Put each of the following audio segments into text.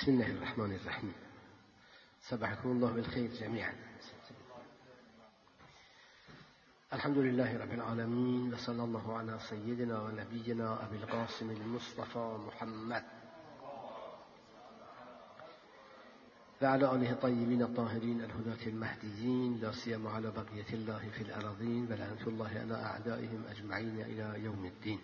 بسم الله الرحمن الرحيم. سبحكم الله بالخير جميعا. الحمد لله رب العالمين، وصلى الله على سيدنا ونبينا أبي القاسم المصطفى محمد وعلى آله الطيبين الطاهرين الهداة المهديين، لا سيما على بقية الله في الأراضين، ولعنة الله على أعدائهم أجمعين إلى يوم الدين.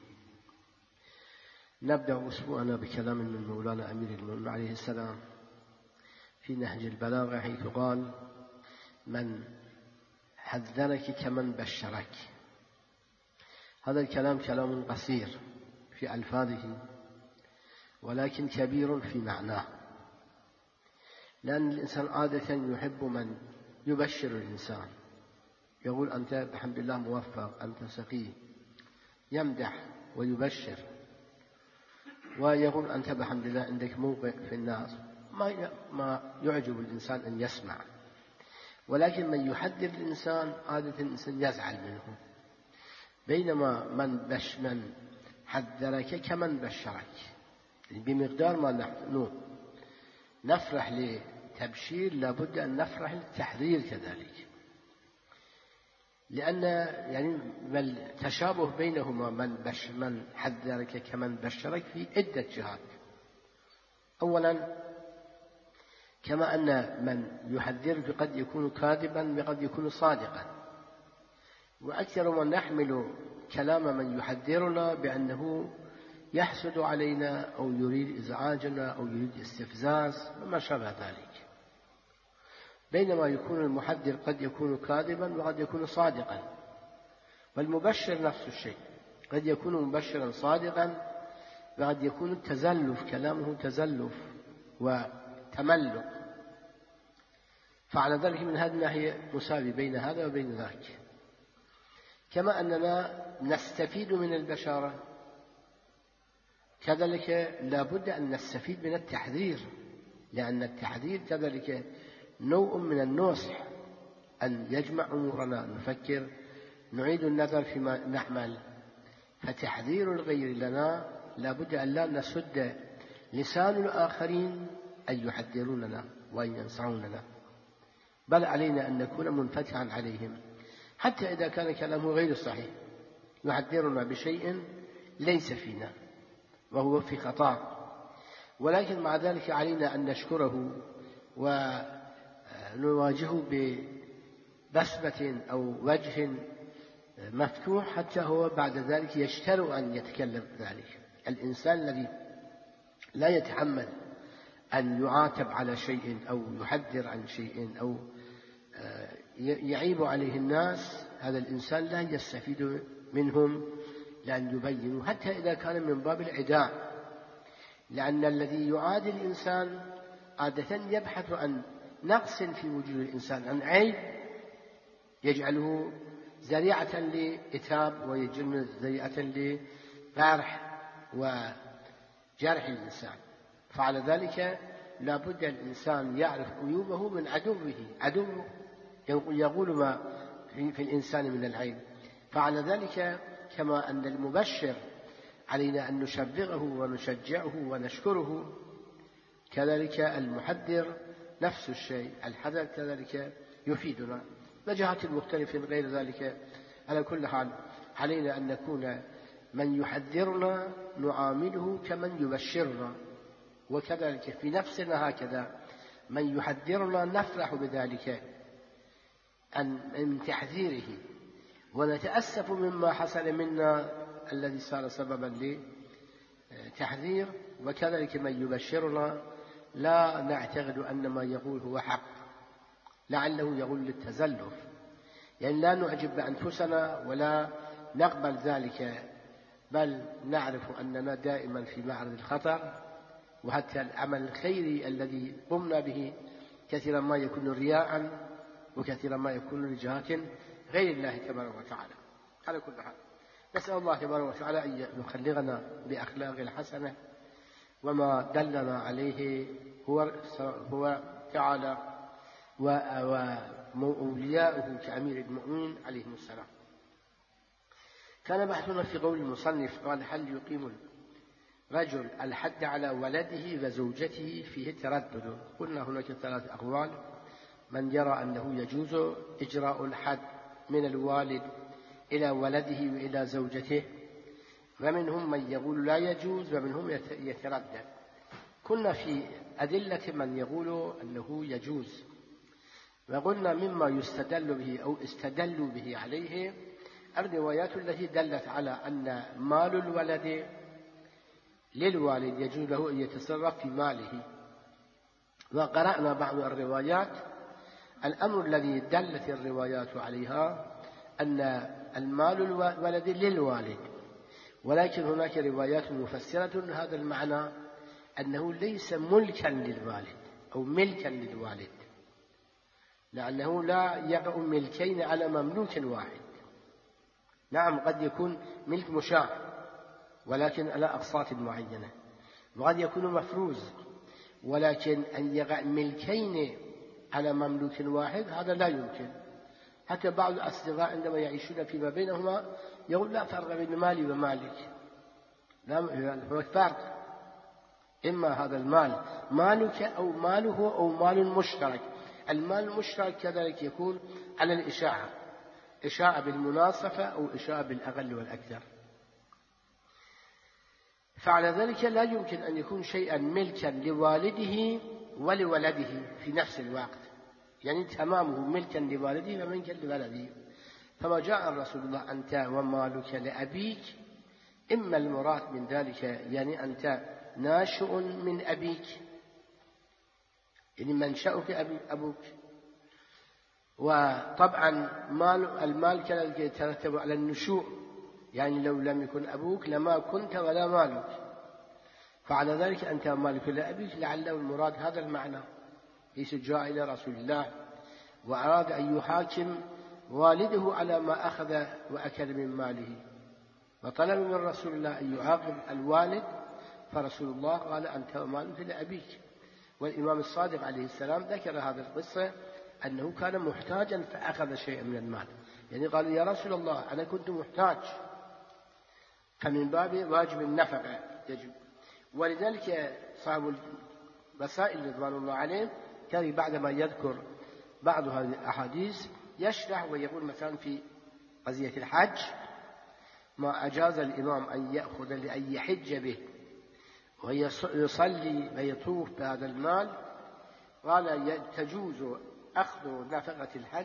نبدأ أسبوعنا بكلام من مولانا أمير المؤمنين عليه السلام في نهج البلاغة، حيث قال: من حذرك كمن بشرك. هذا الكلام كلام قصير في ألفاظه، ولكن كبير في معناه، لأن الإنسان عادة يحب من يبشر الإنسان، يقول: أنت الحمد لله موفق، أنت سقي، يمدح ويبشر، ويقول: أنت بحمد الله عندك موقع في الناس، ما يعجب الإنسان أن يسمع. ولكن من يحذر الإنسان عادة الإنسان يزعل منه، بينما من حذرك كمن بشرك، بمقدار ما نحن نفرح لتبشير لابد أن نفرح للتحذير كذلك، لأن التشابه بينهما من حذرك كمن بشرك في عدة جهات. أولا، كما أن من يحذرك قد يكون كاذبا وقد يكون صادقا، وأكثر من نحمل كلام من يحذرنا بأنه يحسد علينا أو يريد إزعاجنا أو يريد استفزاز وما شابه ذلك، بينما يكون المحذر قد يكون كاذبا وقد يكون صادقا. والمبشر نفس الشيء، قد يكون مبشرا صادقا وقد يكون كلامه تزلف وتملق، فعلى ذلك من هذه الناحية مساوي بين هذا وبين ذاك. كما أننا نستفيد من البشارة، كذلك لا بد أن نستفيد من التحذير، لأن التحذير كذلك نوع من النصح، أن يجمع أمورنا، نفكر، نعيد النظر فيما نعمل. فتحذير الغير لنا لا بد أن لا نسد لسان الآخرين أن يحذروننا وأن ينصحوننا، بل علينا أن نكون منفتحا عليهم، حتى إذا كان كلامه غير صحيح، يحذرنا بشيء ليس فينا وهو في خطأ، ولكن مع ذلك علينا أن نشكره ونواجهه ببسمة أو وجه مفتوح، حتى هو بعد ذلك يشترط أن يتكلم ذلك. الإنسان الذي لا يتحمل أن يعاتب على شيء أو يحذر عن شيء أو يعيب عليه الناس، هذا الإنسان لا يستفيد منهم، لأن يبينوا حتى إذا كان من باب العداء، لأن الذي يعادي الإنسان عادة يبحث عن نقص في وجود الإنسان، عن عيب يجعله ذريعة لإتاب ويجعله ذريعة لجرح وجرح الإنسان. فعلى ذلك لا بد الإنسان يعرف عيوبه من عدوه يقول ما في الإنسان من العيب. فعلى ذلك كما أن المبشر علينا أن نشبغه ونشجعه ونشكره، كذلك المحذر نفس الشيء، الحذر كذلك يفيدنا. وجهات المختلفة غير ذلك. على كل حال علينا أن نكون من يحذرنا نعامله كمن يبشرنا، وكذلك في نفسنا هكذا من يحذرنا نفرح بذلك من تحذيره، ونتأسف مما حصل منا الذي صار سببا لتحذير. وكذلك من يبشرنا لا نعتقد أن ما يقول هو حق، لعله يقول للتزلف، يعني لا نعجب بأنفسنا ولا نقبل ذلك، بل نعرف أننا دائما في معرض الخطر. وحتى العمل الخيري الذي قمنا به كثيرا ما يكون رياء، وكثيرا ما يكون لجهات غير الله تبارك وتعالى. على كل حال نسأل الله تبارك وتعالى أن يخلقنا بأخلاق الحسنة، وما دلنا عليه هو تعالى وأولياؤه كأمير المؤمنين عليهم السلام. كان بحثنا في قول المصنف قال: هل يقيم رجل الحد على ولده وزوجته فيه تردد. قلنا هناك 3 أقوال: من يرى أنه يجوز إجراء الحد من الوالد إلى ولده وإلى زوجته، ومنهم من يقول لا يجوز، ومنهم يتردد. كنا في أدلة من يقول أنه يجوز، وقلنا مما يستدل به أو استدلوا به عليه الروايات التي دلت على أن مال الولد للوالد يجوز له أن يتصرف في ماله. وقرأنا بعض الروايات الأمر الذي دلت الروايات عليها أن المال الولد للوالد، ولكن هناك روايات مفسرة لهذا المعنى أنه ليس ملكا للوالد أو ملكا للوالد، لأنه لا يقع ملكين على مملوك واحد. نعم، قد يكون ملك مشاع ولكن على أقساط معينة، وقد يكون مفروز، ولكن أن يقع ملكين على مملوك واحد هذا لا يمكن. حتى بعض الأصدقاء عندما يعيشون فيما بينهما يقول لا فرق بين مالي ومالك، لا، هناك فرق، إما هذا المال مالك أو ماله أو مال مشترك. المال المشترك كذلك يكون على الإشاعة، إشاعة بالمناصفة أو إشاعة بالأقل والأكثر. فعلى ذلك لا يمكن أن يكون شيئا ملكا لوالده ولولده في نفس الوقت، يعني تمامه ملكا لوالده وملكا لولده. فما جاء الرسول الله أنت ومالك لأبيك، إما المراد من ذلك يعني أنت ناشئ من أبيك، يعني منشأك أبوك. وطبعا المال كذلك يترتب على النشوء، يعني لو لم يكن أبوك لما كنت ولا مالك. فعلى ذلك أنت مالك لأبيك، لعله المراد هذا المعنى. ليس جاء إلى رسول الله وأراد أن يحاكم والده على ما أخذ وأكل من ماله، وطلب من رسول الله أن يعاقب الوالد، فرسول الله قال أنت مالك لأبيك. والإمام الصادق عليه السلام ذكر هذه القصة أنه كان محتاجا فأخذ شيئا من المال، يعني قال يا رسول الله أنا كنت محتاج، فمن باب واجب النفقة يجب. ولذلك صاحب الرسائل رضوان الله عليه كان بعدما يذكر بعض هذه الأحاديث يشرح ويقول مثلا في قضية الحج ما أجاز الإمام أن يأخذ لأن يحج به ويصلي ويطوف بهذا المال، قال تجوز أخذ نفقة الحج،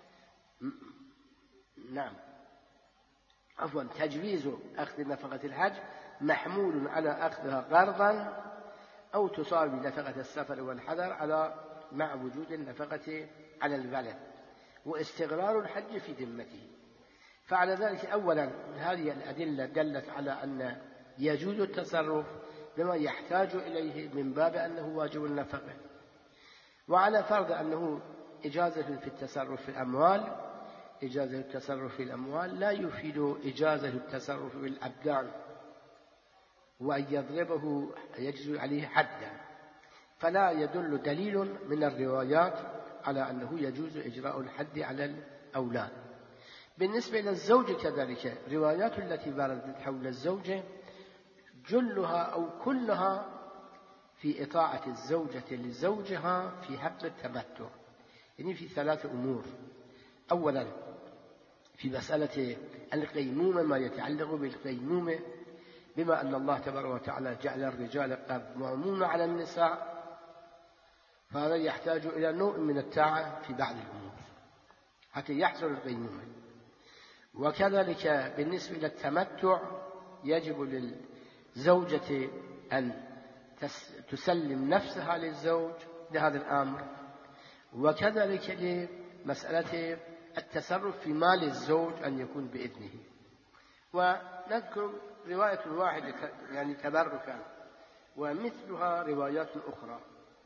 نعم عفوا تجويز أخذ نفقة الحج محمول على أخذها قرضا أو تصاب بنفقة السفر والحذر مع وجود النفقة على البلد واستقرار الحج في ذمته. فعلى ذلك أولا هذه الأدلة دلت على أن يجوز التصرف بما يحتاج إليه من باب أنه واجب النفقة. وعلى فرض أنه إجازة في التصرف في الأموال، إجازة التصرف في الأموال لا يفيد إجازة التصرف في الأبدان، وأن يضربه يجوز عليه حدا، فلا يدل دليل من الروايات على أنه يجوز إجراء الحد على الأولاد. بالنسبة إلى الزوج كذلك روايات التي وردت حول الزوجة جلها أو كلها في إطاعة الزوجة لزوجها في حق التمتع، يعني في 3 أمور. أولا في مسألة القيمومة، ما يتعلق بالقيمومة، بما أن الله تبارك وتعالى جعل الرجال قوامون على النساء، فهذا يحتاج إلى نوع من الطاعة في بعض الأمور حتى يحصل القيمومة. وكذلك بالنسبة إلى التمتع يجب للزوجة أن تسلم نفسها للزوج لهذا الأمر، وكذلك لمسألة التصرف في مال الزوج أن يكون بإذنه. ونذكر رواية واحدة يعني تبركا، ومثلها روايات أخرى،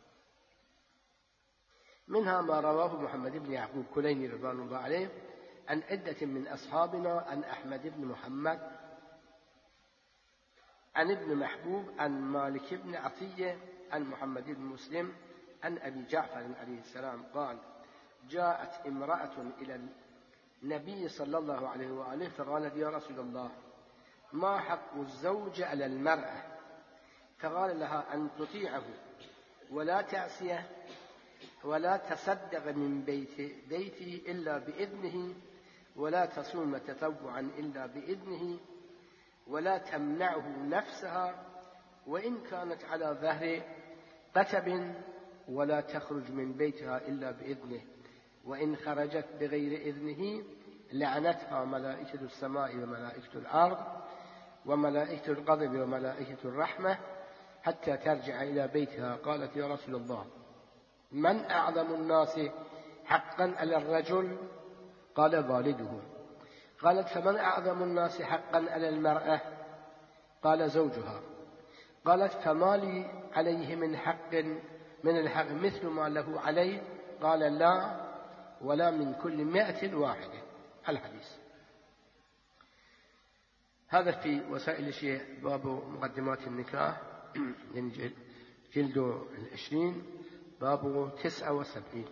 منها ما رواه محمد بن يعقوب كليني رضوان الله عليه عن عدة من أصحابنا عن أحمد بن محمد عن ابن محبوب عن مالك بن عطية عن محمد بن مسلم عن أبي جعفر عليه السلام قال جاءت امرأة إلى النبي صلى الله عليه وآله فقالت يا رسول الله ما حق الزوج على المرأة فقال لها أن تطيعه ولا تعصيه ولا تصدق من بيته إلا بإذنه ولا تصوم تطوعا إلا بإذنه ولا تمنعه نفسها وإن كانت على ظهر قتب ولا تخرج من بيتها إلا بإذنه وإن خرجت بغير إذنه لعنتها ملائكة السماء وملائكة الأرض وملائكة الغضب وملائكة الرحمة حتى ترجع إلى بيتها. قالت يا رسول الله من أعظم الناس حقا على الرجل؟ قال والده. قالت فمن أعظم الناس حقا على المرأة؟ قال زوجها. قالت فما لي عليه من الحق مثل ما له عليه؟ قال لا ولا من كل 100 واحدة. الحديث هذا في وسائل الشيء باب مقدمات النكاح جلد 20 باب 79.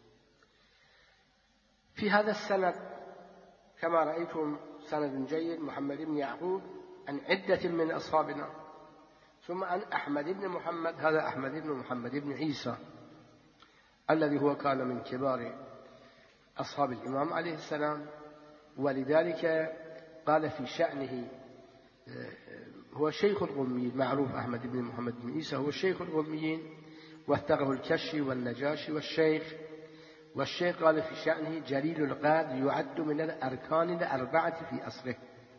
في هذا السند كما رأيتم سند جيد محمد بن يعقوب عن عدة من أصحابنا، ثم عن أحمد بن محمد، هذا أحمد بن محمد بن عيسى الذي هو كان من كبار أصحاب الإمام عليه السلام، ولذلك قال في شأنه هو شيخ الغميين، معروف أحمد بن محمد بن عيسى هو شيخ الغميين، وثقه الكشي والنجاشي والشيخ قال في شأنه جليل القدر يعد من الأركان الأربعة في أصله،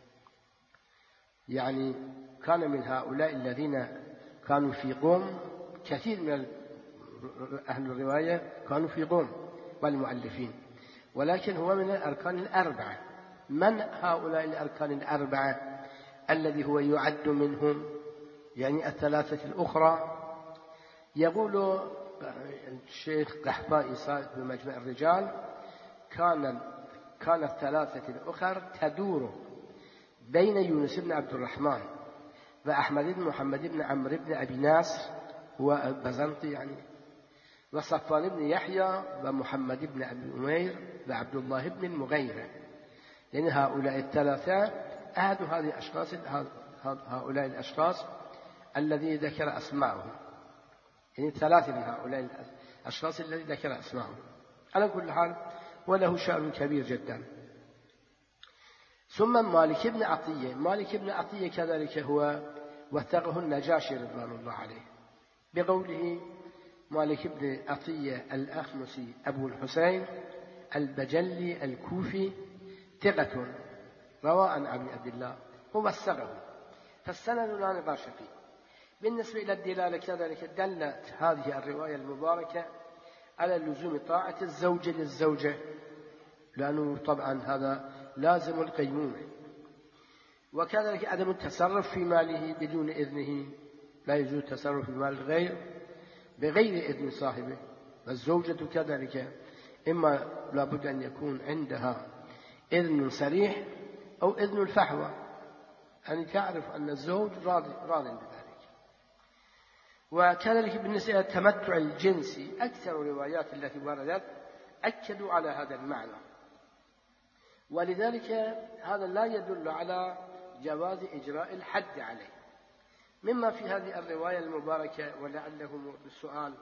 يعني كان من هؤلاء الذين كانوا في قوم، كثير من أهل الرواية كانوا في قوم والمؤلفين، ولكن هو من الأركان الأربعة. من هؤلاء الأركان الأربعة الذي هو يعد منهم؟ يعني الثلاثة الأخرى. يقول الشيخ قحطائي صاحب مجمع الرجال كان الثلاثة الأخر تدور بين يونس بن عبد الرحمن وأحمد بن محمد بن عمرو بن أبي ناس هو بزنطي يعني، وصفوان بن يحيى ومحمد بن أبي أمير وعبد الله بن المغيرة، لأن هؤلاء الثلاثة أحد هؤلاء الأشخاص الذي ذكر أسماءهم، يعني ثلاثة من هؤلاء الأشخاص الذي ذكر أسماءهم. على كل حال وله شأن كبير جدا. ثم مالك بن عطية كذلك هو وثقه النجاشي رضوان الله عليه بقوله مالك بن عطية الأخمسي أبو الحسين البجلي الكوفي ثقة روى عن أبي عبد الله هو وثقه، فالسند لا نقاش فيه. بالنسبة إلى الدلالة كذلك دلت هذه الرواية المباركة على لزوم طاعة الزوج للزوجة، لأنه طبعا هذا لازم القيمومة، وكذلك عدم التصرف في ماله بدون إذنه، لا يجوز التصرف في مال الغير بغير إذن صاحبه. والزوجة كذلك إما لابد أن يكون عندها إذن صريح أو إذن الفحوى، أن تعرف أن الزوج راض بذلك. وكذلك بالنسبة للتمتع الجنسي أكثر الروايات التي وردت أكدوا على هذا المعنى، ولذلك هذا لا يدل على جواز إجراء الحد عليه. مما في هذه الرواية المباركة ولعله السؤال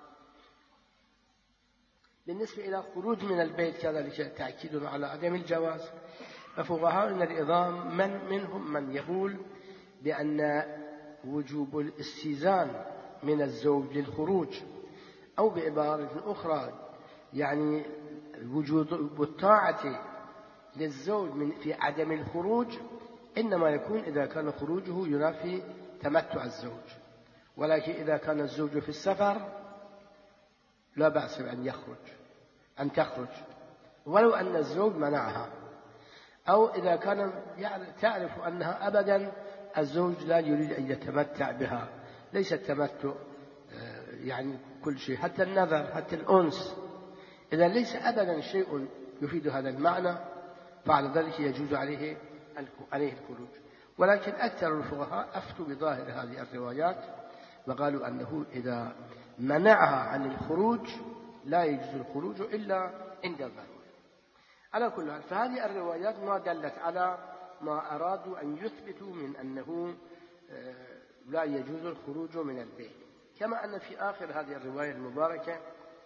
بالنسبة إلى خروج من البيت كذلك تأكيد على عدم الجواز. ففقهاء العظام منهم من يقول بأن وجوب الاستئذان من الزوج للخروج، أو بعبارة أخرى يعني وجود الطاعة للزوج في عدم الخروج إنما يكون إذا كان خروجه ينافي تمتع الزوج، ولكن إذا كان الزوج في السفر لا بأس أن تخرج ولو أن الزوج منعها، أو إذا كان تعرف أنها أبدا الزوج لا يريد أن يتمتع بها، ليس التمتع يعني كل شيء، حتى النظر حتى الأنس، إذا ليس أبدا شيء يفيد هذا المعنى فعلى ذلك يجوز عليه الخروج. ولكن أكثر الفقهاء أفتوا بظاهر هذه الروايات وقالوا أنه إذا منعها عن الخروج لا يجوز الخروج إلا عند الضرورة. على كل حال فهذه الروايات ما دلت على ما أرادوا أن يثبتوا من أنه لا يجوز الخروج من البيت. كما أن في آخر هذه الرواية المباركة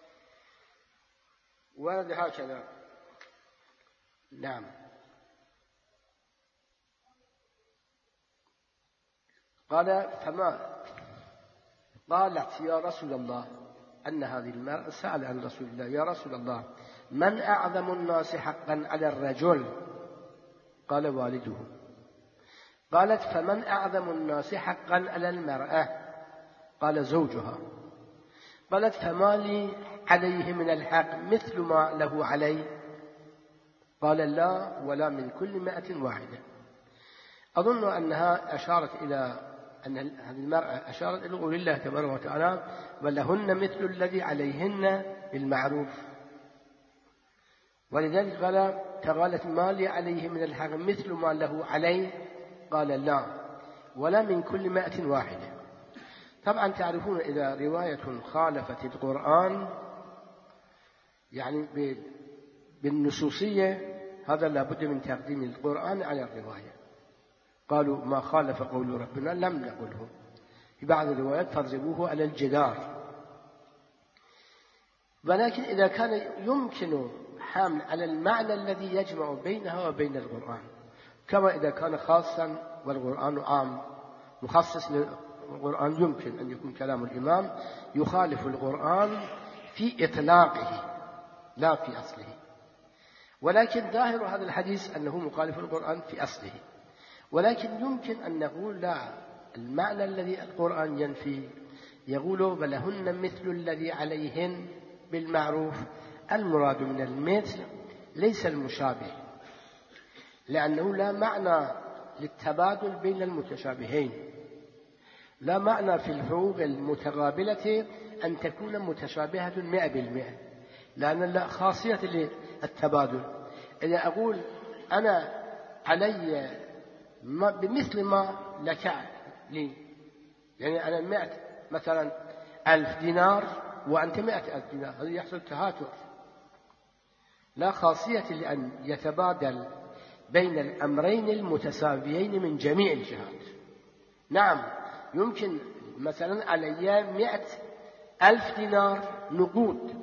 ورد هكذا. نعم. قالت يا رسول الله، أن هذه المرأة سأل عن رسول الله: يا رسول الله، من أعظم الناس حقا على الرجل؟ قال: والده. قالت: فمن أعظم الناس حقا على المرأة؟ قال: زوجها. قالت: فما لي عليه من الحق مثل ما له علي؟ قال: لا ولا من كل 100 أظن أنها أشارت إلى أن هذه المرأة أشارت إلى قول الله تبارك وتعالى: ولهن مثل الذي عليهن بالمعروف. ولذلك قالت: ما لي عليه من الحق مثل ما له علي؟ قال: لا ولا من كل 100. طبعا تعرفون إذا رواية خالفت القرآن يعني بالنصوصية، هذا لابد من تقديم القرآن على الرواية. قالوا: ما خالف قول ربنا لم نقله. في بعض الروايات: فاضربوه على الجدار. ولكن إذا كان يمكن حمل على المعنى الذي يجمع بينها وبين القرآن، كما إذا كان خاصا والقرآن عام، مخصص للقرآن، يمكن أن يكون كلام الإمام يخالف القرآن في إطلاقه لا في أصله. ولكن ظاهر هذا الحديث أنه مخالف القرآن في أصله. ولكن يمكن أن نقول: لا، المعنى الذي القرآن ينفي يقول: ولهن مثل الذي عليهن بالمعروف. المراد من المثل ليس المشابه، لأنه لا معنى للتبادل بين المتشابهين، لا معنى في الحقوق المتقابلة أن تكون متشابهة 100%، لأن لا خاصية للتبادل. إذا أقول أنا علي بمثل ما لك لي، يعني أنا 100 مثلا 1000 دينار وأنت 100,000 دينار، هذا يحصل تهاتر. لا خاصية لأن يتبادل بين الأمرين المتساويين من جميع الجهات. نعم، يمكن مثلا علي 100,000 دينار نقود،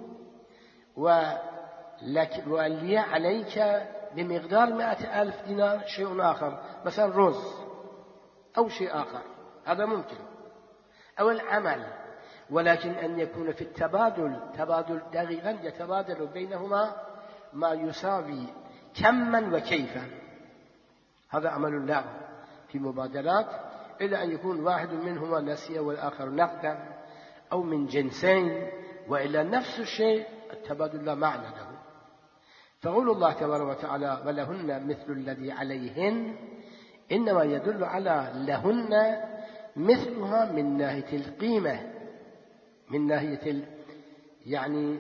ولي عليك بمقدار 100,000 دينار شيء آخر، مثلا رز أو شيء آخر، هذا ممكن، أو العمل. ولكن أن يكون في تبادل دقيقا يتبادل بينهما ما يساوي كما وكيفا، هذا عمل لا في مبادلات، إلا أن يكون واحد منهما نسي والآخر نقدا، أو من جنسين، وإلا نفس الشيء التبادل لا معنى له. فقول الله تبارك وتعالى: ولهن مثل الذي عليهن، إنما يدل على لهن مثلها من ناحية القيمة، من ناحية يعني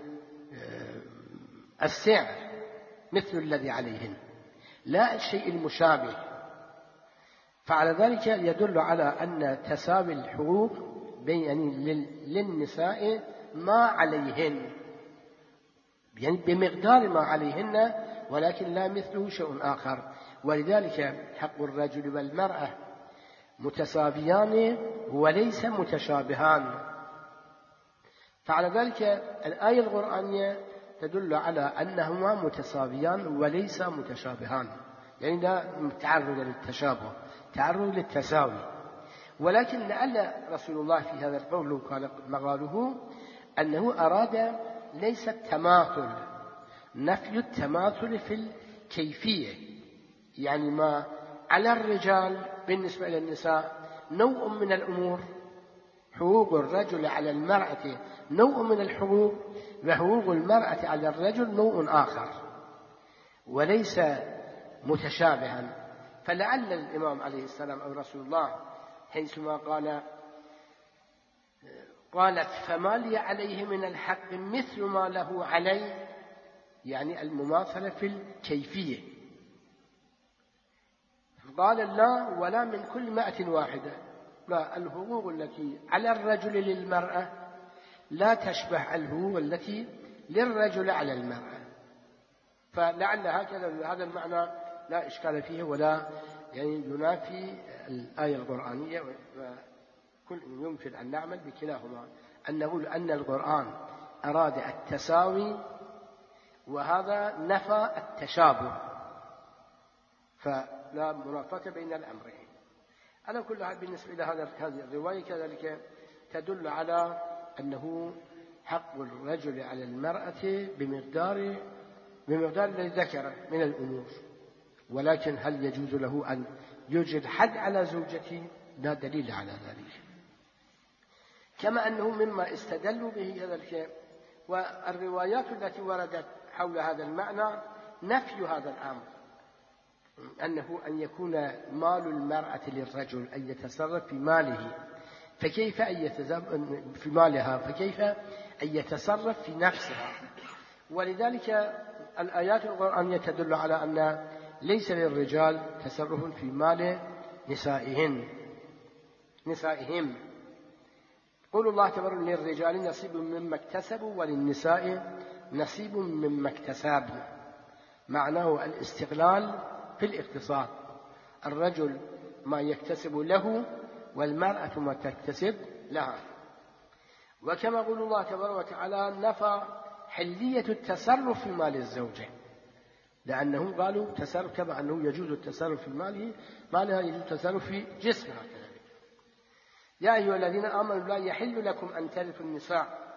السعر، مثل الذي عليهن، لا الشيء المشابه. فعلى ذلك يدل على أن تساوي الحقوق يعني للنساء ما عليهن، يعني بمقدار ما عليهن، ولكن لا مثله شيء آخر. ولذلك حق الرجل والمرأة متساويان وليس متشابهان. فعلى ذلك الآية القرآنية تدل على أنهما متساويان وليس متشابهان، يعني لا تعرض للتشابه، تعرض للتساوي. ولكن لعل رسول الله في هذا القول كان مقاله أنه أراد ليس التماثل، نفي التماثل في الكيفية، يعني ما على الرجال بالنسبة إلى النساء نوع من الأمور، حقوق الرجل على المرأة نوع من الحقوق، وحقوق المرأة على الرجل نوع آخر، وليس متشابها. فلعل الإمام عليه السلام أو رسول الله حيثما قالت: فما لي عليه من الحق مثل ما له علي، يعني المماثلة في الكيفية. قال: لا ولا من كل 100. لا، الحقوق التي على الرجل للمرأة لا تشبه الحقوق التي للرجل على المرأة. فلعل هكذا هذا المعنى لا إشكال فيه، ولا يعني ينافي الآية القرآنية كل يمكن أن نعمل بكلاهما، أن نقول أن القرآن أراد التساوي وهذا نفى التشابه، فلا منافاة بين الأمرين. على كل حال بالنسبة إلى هذه الرواية كذلك تدل على أنه حق الرجل على المرأة بمقدار الذي ذكره من الأمور، ولكن هل يجوز له أن يوجد حد على زوجته؟ لا دليل على ذلك. كما أنه مما استدلوا به كذلك والروايات التي وردت حول هذا المعنى نفي هذا الأمر، أنه أن يكون مال المرأة للرجل أن يتصرف في ماله، فكيف أن يتصرف في مالها، فكيف أن يتصرف في نفسها. ولذلك الآيات القرآنية تدل على أن ليس للرجال تصرف في مال نسائهم. قول الله تبارك للرجال نصيب مما اكتسبوا وللنساء نصيب مما اكتسبن، معناه الاستقلال في الاقتصاد، الرجل ما يكتسب له والمرأة ما تكتسب لها. وكما يقول الله تبارك وتعالى نفى حلية التصرف في مال الزوجة، لأنهم قالوا تصرف كما أنه يجوز التصرف في مالها يجوز التصرف في جسمها كذلك. يا أيها الذين آمنوا لا يحل لكم أن ترثوا النساء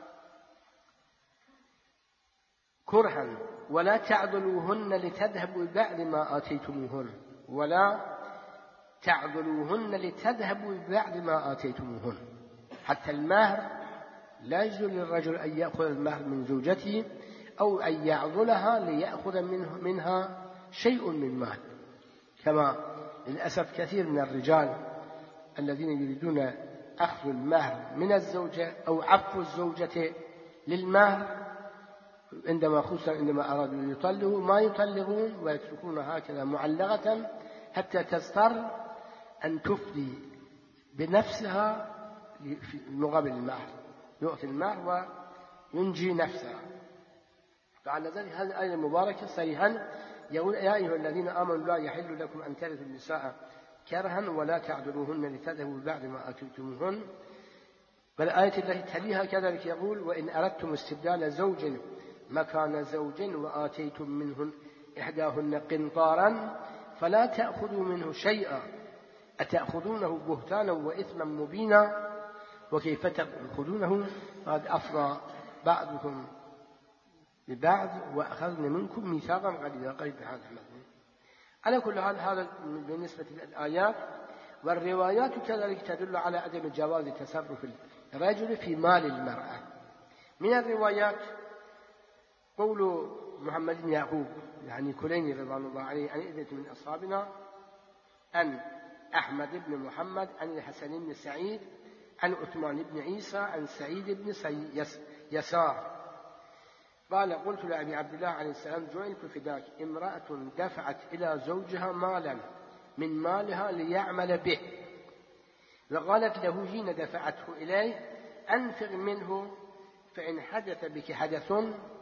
كرها ولا تعضلوهن لتذهبوا ببعض ما آتيتموهن حتى المهر لا يجوز للرجل أن يأخذ المهر من زوجته أو أن يعضلها ليأخذ منها شيء من مال، كما للأسف كثير من الرجال الذين يريدون أخذ المهر من الزوجة أو عفو الزوجة للمهر خصوصا عندما أرادوا أن يطلقوا ما يطلقون ويتركون هكذا معلقة حتى تضطر أن تفدي بنفسها في مقابل المهر، يؤتي المهر وينجي نفسها. فعلى ذلك هذه الآية المباركة صريحا يقول يا أيها الذين آمنوا لا يحل لكم أن ترثوا النساء كرها ولا تعضلوهن لتذهبوا ببعض ما آتيتموهن. والآية التي تليها كذلك يقول وإن أردتم استبدال زوج مكان زوج وآتيتم منهن إحداهن قنطارا فلا تأخذوا منه شيئا أتأخذونه بهتانا وإثما مبينا وكيف تأخذونه قد أفضى بعضكم ببعض وأخذن منكم ميثاقا غليظا. قريب هذا المثل. على كل حال هذا بالنسبة للآيات. والروايات كذلك تدل على عدم جواز تصرف الرجل في مال المرأة. من الروايات قول محمد بن يعقوب يعني كليني رضوان الله عليه عن عدة من أصحابنا أن أحمد بن محمد عن الحسن بن سعيد عن عثمان بن عيسى عن سعيد بن يسار قال قلت لأبي عبد الله عليه السلام جعلت فداك امرأة دفعت إلى زوجها مالا من مالها ليعمل به وقالت له حين دفعته إليه أنفق منه فإن حدث بك حدث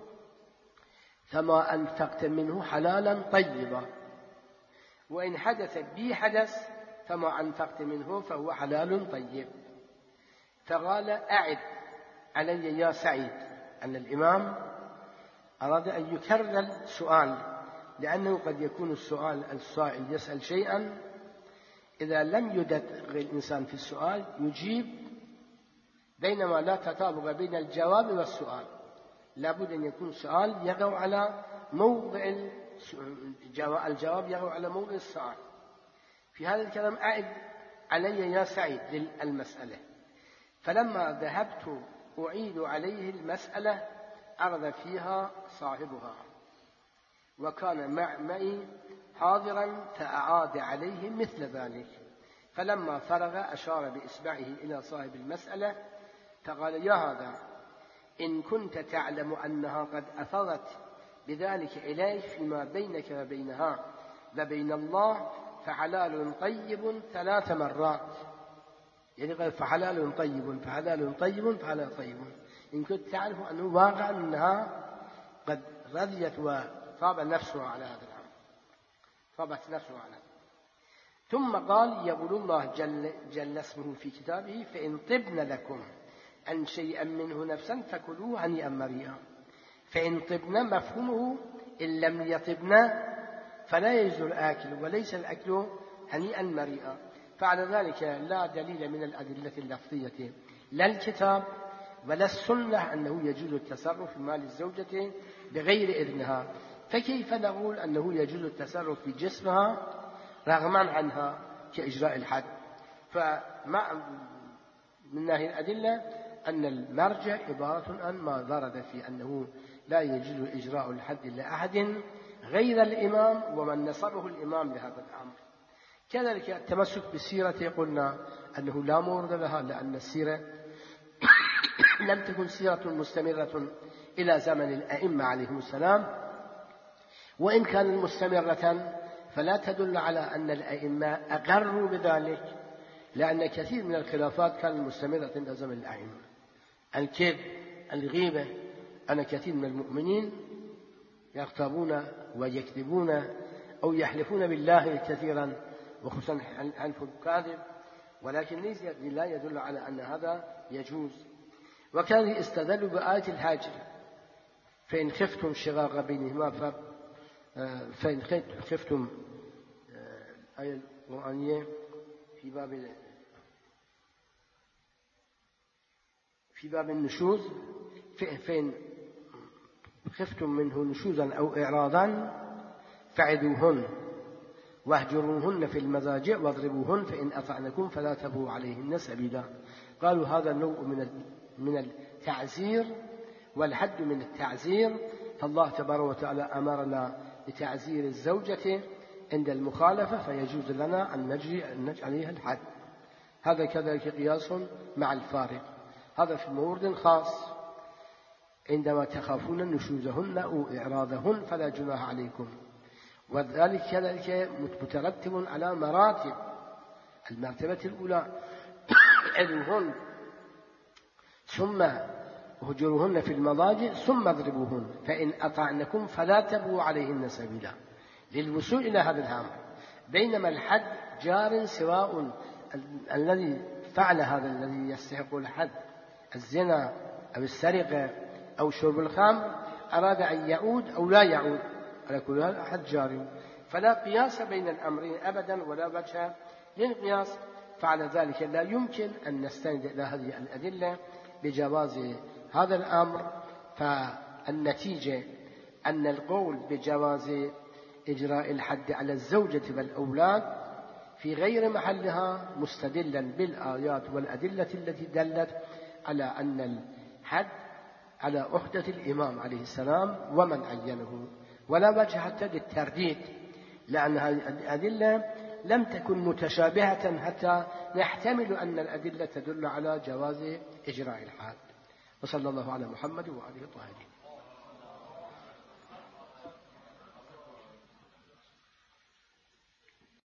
فما أنفقت منه حلالا طيبا وإن حدث بي حدث فما أنفقت منه فهو حلال طيب. فقال أعد علي يا سعيد. أن الإمام أراد أن يكرر السؤال لأنه قد يكون السائل يسأل شيئا إذا لم يدقق الإنسان في السؤال يجيب بينما لا تطابق بين الجواب والسؤال. لابد أن يكون السؤال يقع على موضع الجواب يقع على موضع السؤال. في هذا الكلام أعد علي يا سعيد للمسألة. فلما ذهبت أعيد عليه المسألة عرض فيها صاحبها وكان معي حاضرا فأعاد عليه مثل ذلك. فلما فرغ أشار بإصبعه إلى صاحب المسألة فقال يا هذا إن كنت تعلم أنها قد أفضت بذلك إليك فيما بينك وبينها وبين الله فحلال طيب 3 مرات. يعني قال فحلال طيب فحلال طيب فحلال طيب. إن كنت تعرف أنه واقع أنها قد رضيت وطاب نفسها على هذا الأمر طابت نفسها على هذا. ثم قال: يقول الله جل اسمه في كتابه: فإن طبن لكم عن شيئا منه نفسا فكلوه هنيئا مريئا. فإن طبن مفهومه إن لم يطبن فلا يجوز الآكل، وليس الأكل هنيئا مريئا. فعلى ذلك لا دليل من الأدلة اللفظية لا الكتاب ولا السنة أنه يجوز التصرف في مال الزوجة بغير إذنها، فكيف نقول أنه يجوز التصرف في جسمها رغما عنها كإجراء الحد؟ من ناحية الأدلة أن المرجع عبارة عن ما ورد في أنه لا يجوز إجراء الحد لأحد غير الإمام ومن نصبه الإمام لهذا الأمر. كذلك التمسك بالسيرة قلنا أنه لا مورد لها، لأن السيرة لم تكن سيرة مستمرة إلى زمن الأئمة عليهم السلام، وإن كانت مستمرة فلا تدل على أن الأئمة أقروا بذلك، لأن كثير من الخلافات كانت مستمرة إلى زمن الأئمة. الكذب، الغيبة، أن كثير من المؤمنين يغتابون ويكذبون أو يحلفون بالله كثيرا، وخصوصا حلف الكاذب، ولكن لا يدل على أن هذا يجوز. وكان استدلوا بآية الهاجر: فإن خفتم شقاق بينهما فإن خفتم، الآية القرآنية في باب النشوز: فإن خفتم منه نشوزا أو إعراضا فعذوهن واهجروهن في المضاجع واضربوهن فإن أطعنكم فلا تبغوا عليهن سبيلا. قالوا هذا نوع من التعزير، والحد من التعزير، فالله تبارك وتعالى أمرنا بتعزير الزوجة عند المخالفة، فيجوز لنا أن نجري عليها الحد. هذا كذلك قياس مع الفارق. هذا في مورد خاص: عندما تخافون نشوزهن أو إعراضهن فلا جناح عليكم. وذلك كذلك مترتب على مراتب. المرتبة الأولى عذوهن، ثم هجروهن في المضاجع، ثم اضربوهن فإن أطعنكم فلا تبغوا عليهن سبيلا، للوصول إلى هذا الأمر. بينما الحد جار، سواء الذي فعل هذا الذي يستحق الحد، الزنا أو السرقة أو شرب الخمر، أراد أن يعود أو لا يعود، على كل هذا حد جاري، فلا قياس بين الأمرين أبدا ولا وجه للقياس. فعلى ذلك لا يمكن أن نستند إلى هذه الأدلة بجواز هذا الأمر. فالنتيجة أن القول بجواز إجراء الحد على الزوجة والأولاد في غير محلها مستدلا بالآيات والأدلة التي دلت على أن الحد على عهدة الإمام عليه السلام ومن عينه، ولا وجه حتى للترديد، لأن هذه الأدلة لم تكن متشابهة حتى نحتمل أن الأدلة تدل على جواز إجراء الحد. وصلى الله على محمد وآله الطاهرين.